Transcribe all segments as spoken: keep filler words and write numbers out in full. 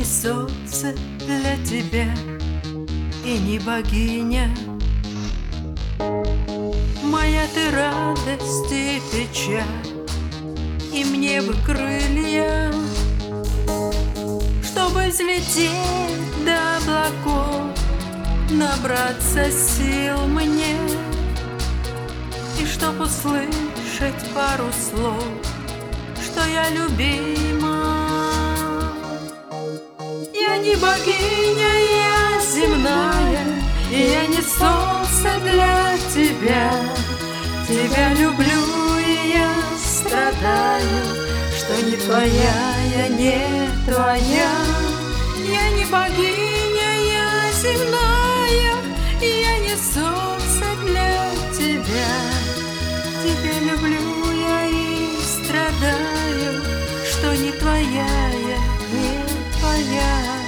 солнце для тебя и не богиня. Моя ты радость и печаль, и мне бы крылья, чтобы взлететь до облаков, набраться сил мне, и чтоб услышать пару слов, что я любима. Я не богиня, я земная, и я не солнце для тебя. Тебя люблю, и я страдаю, что не твоя, я не твоя. Я не богиня, я земная, и я не солнце для тебя. Тебя люблю я и страдаю, что не твоя, я не твоя.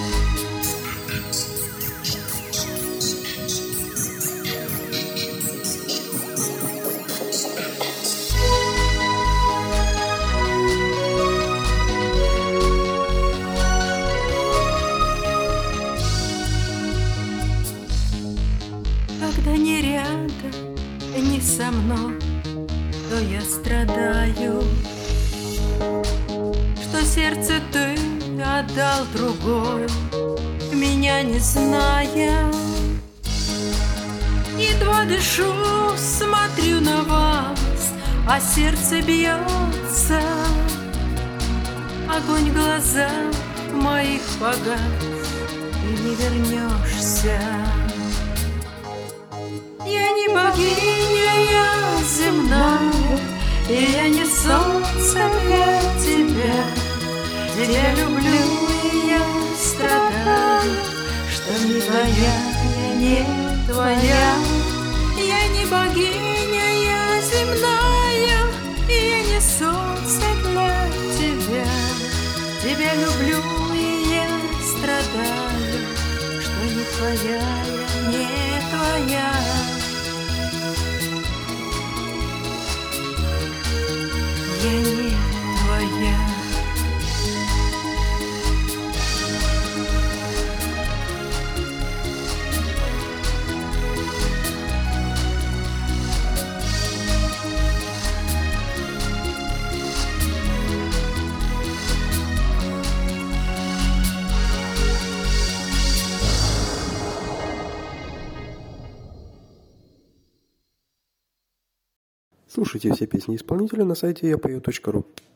Когда не рядом, не со мной, то я страдаю, что сердце ты отдал другой, меня не зная. Едва дышу, смотрю на вас, а сердце бьется. Огонь в глазах моих погас, и не вернешься. Я не богиня, я земная, и я не солнце для тебя. Тебя люблю, и я страдаю, что не твоя, я не твоя. Я не богиня, я земная, и я не солнце для тебя. Тебя люблю, и я страдаю, что не твоя, я не твоя. Я не твоя. Слушайте все песни исполнителя на сайте я пою точка ру.